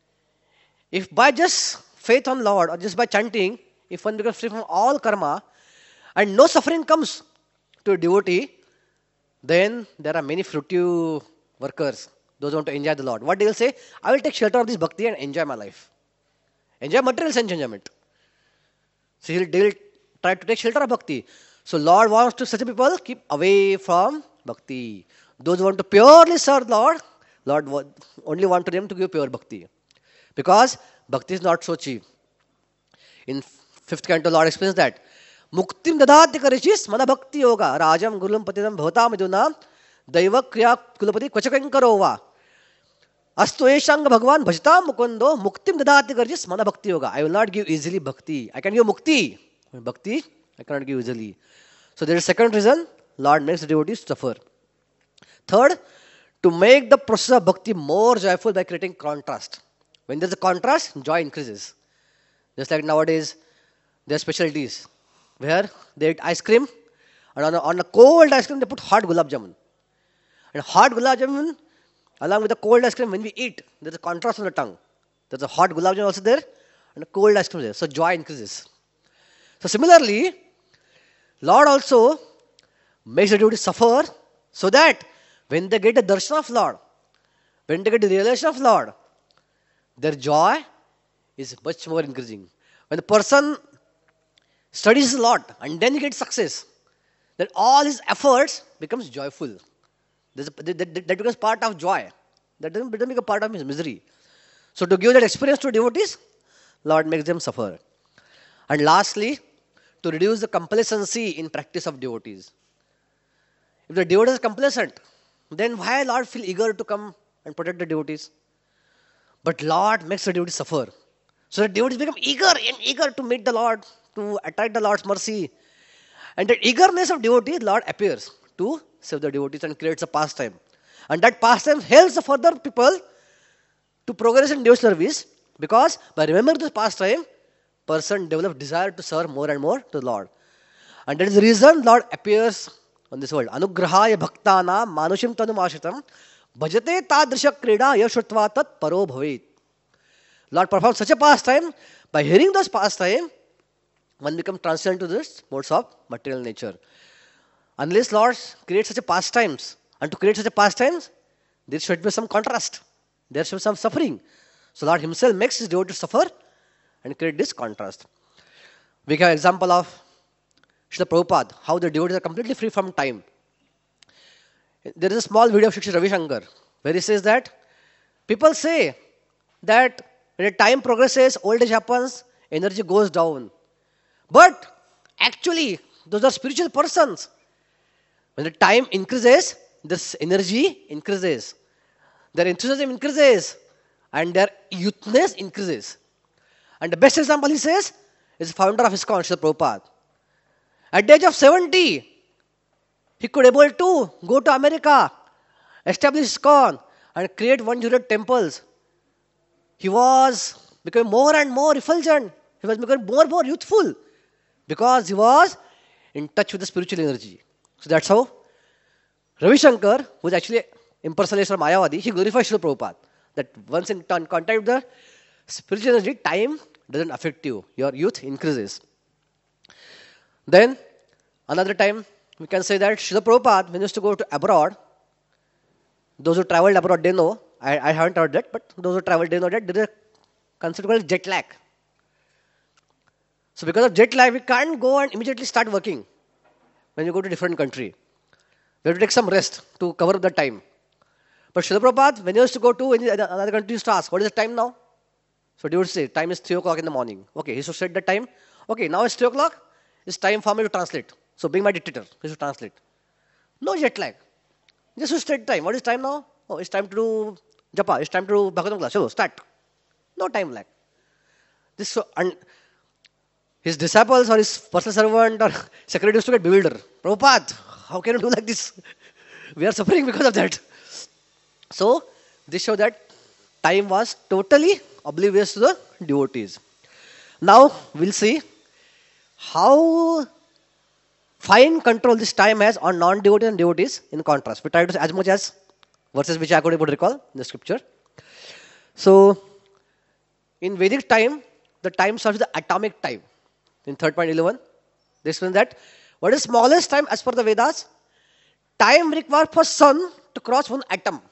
If by just faith on Lord or just by chanting, if one becomes free from all karma and no suffering comes to a devotee, then there are many fruitive workers, those who want to enjoy the Lord. What they will say? I will take shelter of this bhakti and enjoy my life. Enjoy material sense enjoyment. So they will try to take shelter of bhakti. So Lord wants to such people keep away from bhakti. Those who want to purely serve Lord only want them to give pure bhakti. Because bhakti is not so cheap. In 5th canto, Lord explains that. Muktim dadati karichis mana bhakti yoga rajam gurum patidam bhavatam iduna daiva kriya kulapati kvachakankaro astu eshanga bhagwan bhajatam mukundo muktim dadati karichis mana bhakti yoga. I will not give easily bhakti. I can give mukti. Bhakti, I cannot give easily. So there is second reason, Lord makes the devotees suffer. Third, to make the process of bhakti more joyful by creating contrast. When there is a contrast, joy increases. Just like nowadays, there are specialties where they eat ice cream and on a cold ice cream they put hot gulab jamun. And hot gulab jamun along with the cold ice cream when we eat, there is a contrast on the tongue. There is a hot gulab jamun also there and a cold ice cream there. So joy increases. So similarly, Lord also makes the devotees suffer so that when they get the darshan of Lord, when they get the realization of Lord, their joy is much more increasing. When the person studies a lot and then he gets success, then all his efforts becomes joyful. That becomes part of joy. That doesn't become a part of his misery. So to give that experience to devotees, Lord makes them suffer. And lastly, to reduce the complacency in practice of devotees. If the devotee is complacent, then why Lord feel eager to come and protect the devotees? But Lord makes the devotees suffer. So the devotees become eager to meet the Lord, to attract the Lord's mercy. And the eagerness of devotee, Lord appears to save the devotees and creates a pastime. And that pastime helps the further people to progress in devotional service, because by remembering this pastime, person develops desire to serve more and more to the Lord. And that is the reason Lord appears on this world. Anugrahaya bhaktana manushim tanumashritam bhajate tadrisha krida yashrutva tat paro bhavet. Lord performs such a pastime. By hearing those pastime, one becomes transcendent to this modes of material nature. Unless Lord creates such a pastimes, and to create such a pastimes, there should be some contrast. There should be some suffering. So Lord Himself makes His devotees suffer and create this contrast. We have an example of Srila Prabhupada, how the devotees are completely free from time. There is a small video of Shri Ravi Shankar, where he says that people say that when time progresses, old age happens, energy goes down. But actually, those are spiritual persons. When the time increases, this energy increases. Their enthusiasm increases. And their youthness increases. And the best example, he says, is the founder of ISKCON, Srila Prabhupada. At the age of 70, he could able to go to America, establish ISKCON, and create 100 temples. He was becoming more and more effulgent. He was becoming more and more youthful, because he was in touch with the spiritual energy. So that's how Ravi Shankar, who is actually impersonation of Mayavadi, he glorifies Srila Prabhupada. That once in contact with the spiritual energy, time doesn't affect you. Your youth increases. Then, another time, we can say that Srila Prabhupada, when he used to go to abroad, those who traveled abroad, they know. I haven't heard that, but those who traveled, they know that there is a concept called jet lag. So because of jet lag, we can't go and immediately start working when you go to a different country. We have to take some rest to cover up the time. But Srila Prabhupada, when he used to go to another country, he used to ask, what is the time now? So they would say, time is 3 o'clock in the morning. Okay, he used to set the time. Okay, now it's 3 o'clock. It's time for me to translate. So bring my dictator. He used to translate. No jet lag. Just to set time. What is time now? Oh, it's time to do japa. It's time to do Bhagavatam class. So start. No time lag. And his disciples or his personal servant or secretary used to get bewildered. Prabhupada, how can you do like this? We are suffering because of that. So, this shows that time was totally oblivious to the devotees. Now, we'll see how fine control this time has on non-devotees and devotees in contrast. We try to say as much as verses which I could able to recall in the scripture. So, in Vedic time, the time starts with the atomic time. In 3.11, this means that what is smallest time as per the Vedas? Time required for sun to cross one atom.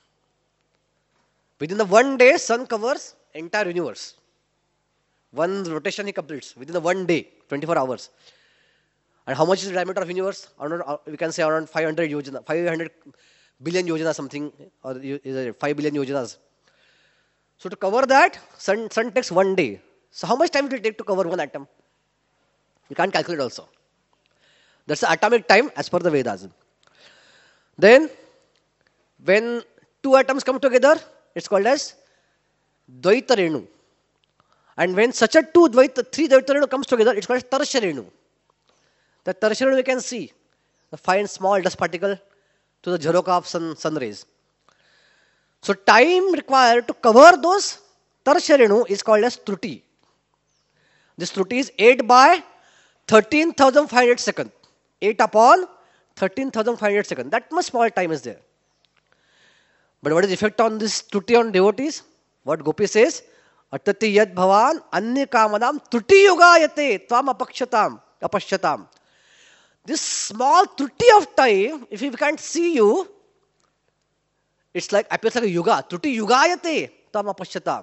Within the one day, sun covers entire universe. One rotation he completes within the one day, 24 hours. And how much is the diameter of universe? We can say around 500 yojana, 500 billion yojana something, or 5 billion yojanas. So to cover that, sun takes one day. So how much time will it take to cover one atom? We can't calculate also. That's the atomic time as per the Vedas. Then, when two atoms come together, it's called as Dvaita Renu. And when such a three Dvaita Renu comes together, it's called as Tarsha Renu. The Tarsha Renu we can see, the fine small dust particle to the jharoka of sun rays. So time required to cover those Tarsha Renu is called as Truti. This Truti is 8 by 13,500 seconds. 8 upon 13,500 seconds. That much small time is there. But what is the effect on this Truti on devotees? What Gopi says, Atati yad bhavan anya kamanam Truti yugayate tvam apashyatam. This small Truti of time, if we can't see you, it's like appears like a yuga. Truti yugayate tvam apashyatam.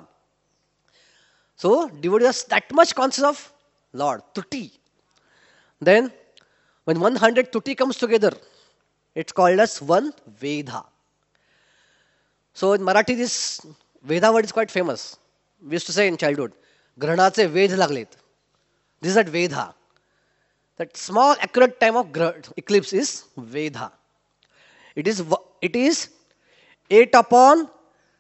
So devotees are that much conscious of Lord, Truti. Then when 100 Truti comes together, it's called as one Veda. So in Marathi, this Veda word is quite famous. We used to say in childhood, Grahanache Ved laglet. This is that Veda. That small accurate time of eclipse is Veda. It is 8 upon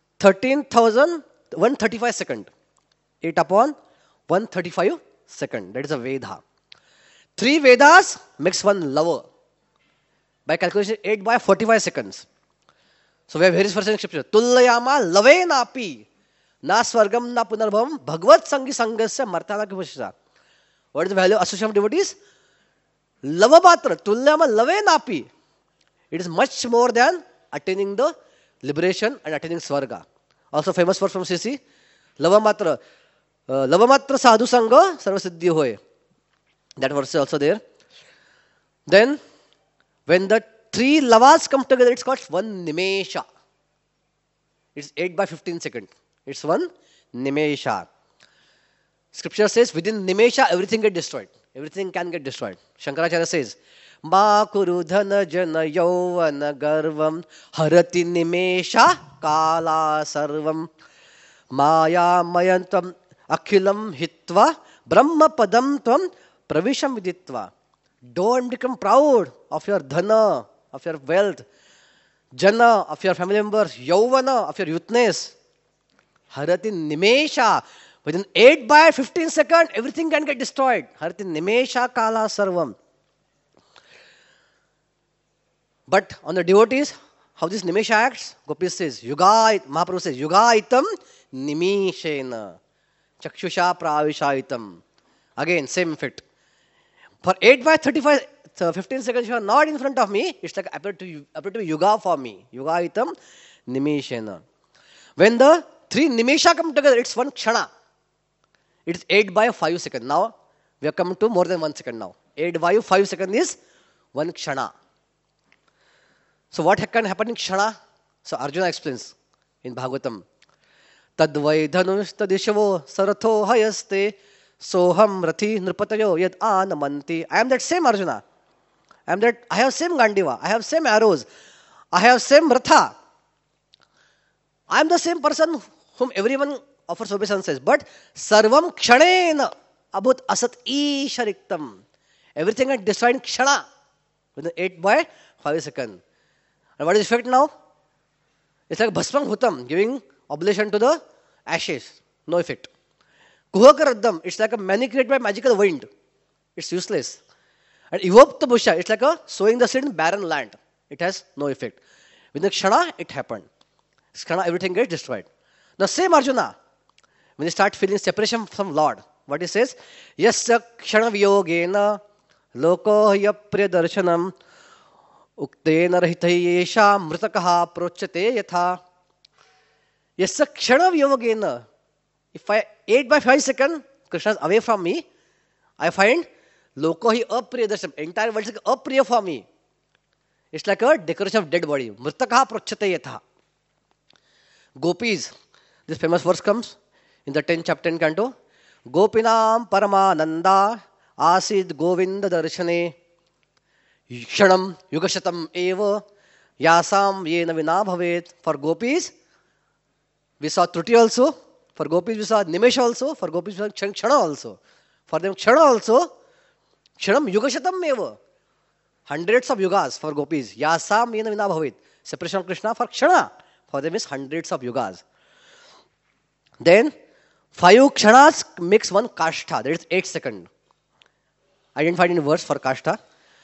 13,135 second. 8 upon 135 second. That is a Veda. 3 Vedas makes one lover. By calculation, 8 by 45 seconds. So we have various verses in scripture. Tulayama lave napi. Na swargam na punarbhavam. Bhagavad sangi sangasya martana kipashisa. What is the value of association of devotees? Lava matra. Tulayama lave napi. It is much more than attaining the liberation and attaining swarga. Also famous verse from Sisi. Lava matra sadhu sangha sarva siddhi hoye. That verse is also there. Then, when the three lavas come together, it's called one nimesha. It's 8 by 15 seconds. It's one nimesha. Scripture says within nimesha everything gets destroyed. Everything can get destroyed. Shankaracharya says, Ma kuru dhana jana yauvana garvam harati nimesha kala sarvam maya mayantam akhilam hitva brahma padam tvam pravisham viditva. Don't become proud of your dhana, of your wealth, jana, of your family members, yauvana, of your youthness. Harati nimesha. Within 8 by 15 seconds, everything can get destroyed. Harati nimesha kala sarvam. But on the devotees, how this nimesha acts? Gopis says, Mahaprabhu says, Yugaitam nimeshena. Chakshusha pravishaitam. Again, same effect. For 8 by 15 seconds, you are not in front of me. It's like appear to be yuga for me. Yugaitam nimeshena. When the three nimesha come together, it's one kshana. It's 8 by 5 seconds. Now, we have come to more than 1 second now. 8 by 5 seconds is one kshana. So what can happen in kshana? So Arjuna explains in Bhagavatam. Tadvai dhanush tadishavo saratho hayaste soham rathi nrupatayo yad anamanti. I am that same Arjuna. I have same Gandiva. I have same arrows. I have same ratha. I am the same person whom everyone offers obeisance says. But sarvam kshanena abhut asat ishariktam. Everything is destroyed in kshana within 8 by 5 seconds. And what is the effect now? It's like bhasmam hutam, giving oblation to the ashes. No effect. Kuhakaraddam, it's like a manicurated by magical wind. It's useless. And evokta busha, it's like a sowing the seed in barren land. It has no effect. Within kshana, it happened. Kshana, everything gets destroyed. The same Arjuna, when he starts feeling separation from Lord, what he says? Yasya kshana viyogena loko yapriya darshanam uktena rahitayesha mritakaha prochate yatha. Yasya kshana viyogena. If I 8 by 5 seconds, Krishna is away from me, I find loko hi apriya darshanam. Entire world is like apriya for me. It's like a decoration of dead body. Mritakaha prochate yatha. Gopis, this famous verse comes in the 10th chapter 10 canto. Gopinam paramananda asid govinda darshane kshanam yugashatam eva yasam yena vina bhavet. For gopis, we saw Truti also. For gopis, we saw Nimesha also. For gopis, we saw Kshana also. For them, Kshana also. Kshanam yugashatam eva. Hundreds of yugas for gopis. Yasam yena vina bhavet. Separation of Krishna for Kshana. For them is hundreds of yugas. Then 5 kshanas makes one kashta. That is 8 seconds. I didn't find any verse for kashta.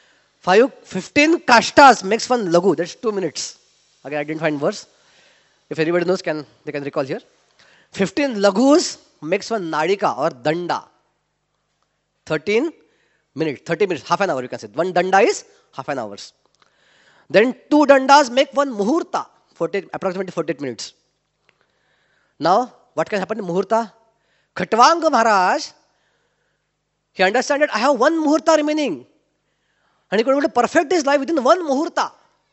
15 kashtas makes one lagu. That's 2 minutes. Again, I didn't find verse. If anybody knows, they can recall here. 15 lagus makes one nadika or danda. 30 minutes, half an hour you can say. One danda is half an hour. Then 2 dandas make one muhurta. Approximately 48 minutes. Now, what can happen in Muhurta? Khatwanga Maharaj, he understood that I have 1 Muhurta remaining. And he could able to perfect his life within 1 Muhurta.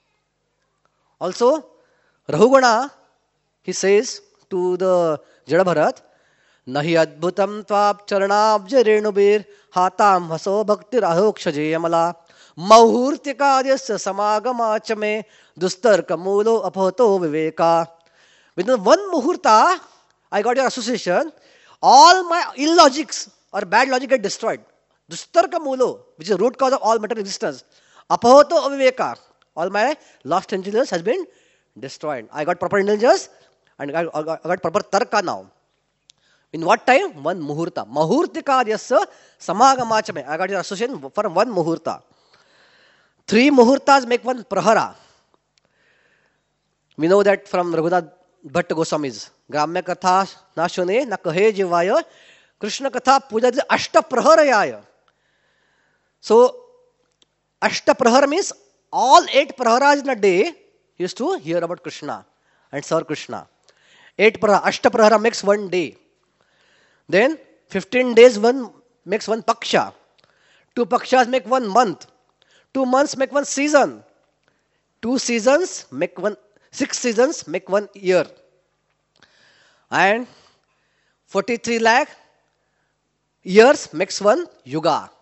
Also, Rahugana, he says to the Jada Bharat, Nahi adbhutam tvap charanabja renubir hatam haso bhaktir ahokshaje yamala mahurtikadhyasya samagamachame dustarka mulo aphoto viveka. Within 1 Muhurta, I got your association. All my illogics or bad logic get destroyed. Dustarka mulo, which is the root cause of all material existence. Aphoto aviveka. All my lost intelligence has been destroyed. I got proper intelligence and I got proper tarka now. In what time? 1 Muhurta. Mahurtikaryasya samagamachame. I got your association for 1 Muhurta. 3 Muhurtas make 1 Prahara. We know that from Raghunath Bhatt Goswami's Gramya Katha na shune na kahe jivaya Krishna Katha puja ashta praharayaya. So, ashta prahar means all 8 praharas in a day used to hear about Krishna and serve Krishna. 8 prahara, ashta prahara makes 1 day. Then 15 days makes 1 paksha. 2 pakshas make 1 month. 2 months make 1 season. 2 seasons make 6 seasons make 1 year. And 43 lakh years makes 1 yuga.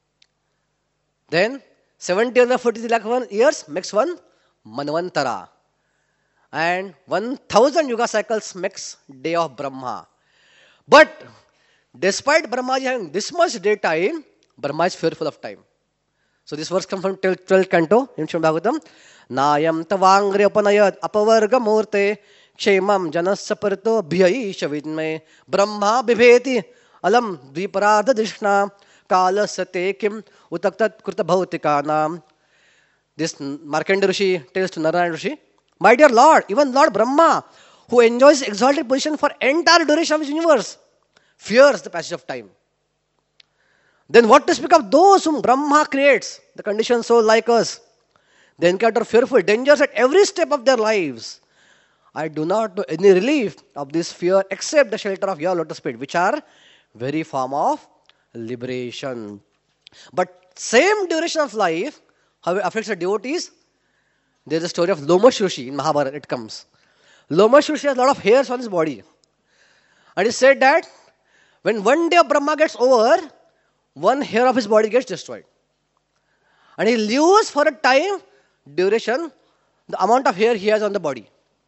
Then 70 over 43 lakh years makes 1 manvantara. And 1000 yuga cycles makes day of Brahma. But despite Brahma having this much daytime, Brahma is fearful of time. So this verse comes from 12th canto in Srimad Bhagavatam. Nayam tavangri apanayat apavarga murte kshemam janasya parito bhyaisha vidme Brahma bibheti alam dviparada dishna kala sate kim utaktat krita bhautikana. This Markandeya Rishi tells to Narayana Rishi, my dear Lord, even Lord Brahma, who enjoys exalted position for entire duration of his universe, fears the passage of time. Then what to speak of those whom Brahma creates, the conditioned soul like us? They encounter fearful dangers at every step of their lives. I do not know any relief of this fear except the shelter of your lotus feet, which are very form of liberation. But same duration of life, how it affects the devotees? There is a story of Lomash Rishi in Mahabharata, it comes. Lomash Rishi has a lot of hairs on his body. And he said that when 1 day of Brahma gets over, 1 hair of his body gets destroyed. And he lives for a time, duration, the amount of hair he has on the body.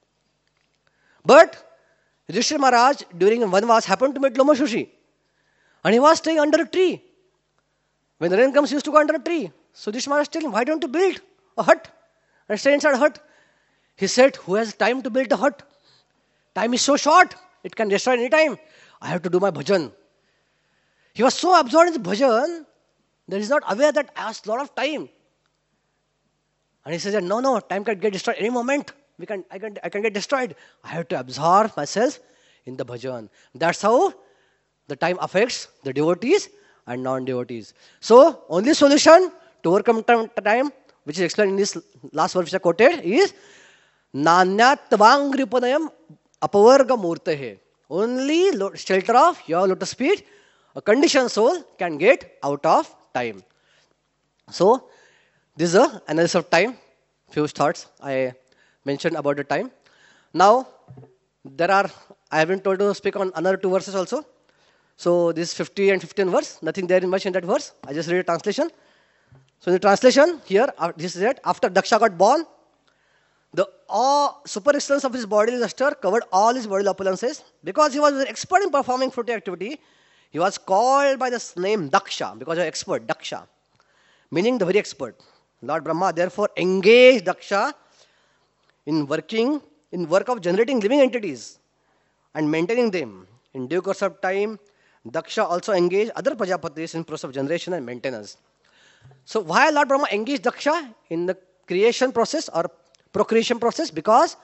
But Rishi Maharaj, during Vanvas, happened to meet Lomash Rishi. And he was staying under a tree. When the rain comes, he used to go under a tree. So Rishi Maharaj told him, why don't you build a hut and stay inside a hut? He said, who has time to build a hut? Time is so short, it can destroy any time. I have to do my bhajan. He was so absorbed in the bhajan that he is not aware that I have a lot of time. And he says that no, time can get destroyed any moment. I can get destroyed. I have to absorb myself in the bhajan. That's how the time affects the devotees and non-devotees. So, only solution to overcome time, which is explained in this last verse which I quoted, is Nanyat Vangripanayam Apavarga Murtehe. Only shelter of your lotus feet, a conditioned soul can get out of time. So, this is an analysis of time. Few thoughts I mentioned about the time. Now, I have been told to speak on another 2 verses also. So, this 50 and 15 verse, nothing there much in that verse. I just read a translation. So, in the translation here, this is it. After Daksha got born, the super excellence of his bodily luster covered all his bodily opulences. Because he was an expert in performing fruitive activity, he was called by the name Daksha, because he was expert, Daksha, meaning the very expert. Lord Brahma therefore engaged Daksha in work of generating living entities and maintaining them. In due course of time, Daksha also engaged other Prajapatis in process of generation and maintenance. So why Lord Brahma engaged Daksha in the creation process or procreation process? Because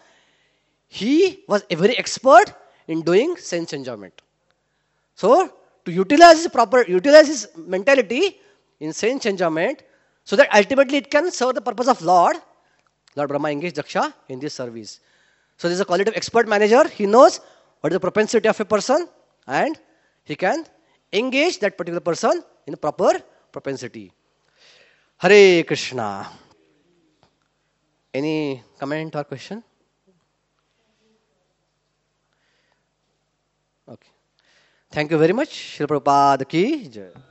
he was a very expert in doing sense enjoyment. So to utilize his mentality in sense enjoyment, so that ultimately it can serve the purpose of Lord Brahma engaged Daksha in this service. So there is a quality of expert manager. He knows what is the propensity of a person and he can engage that particular person in a proper propensity. Hare Krishna. Any comment or question? Okay. Thank you very much. Srila Prabhupada ki jai.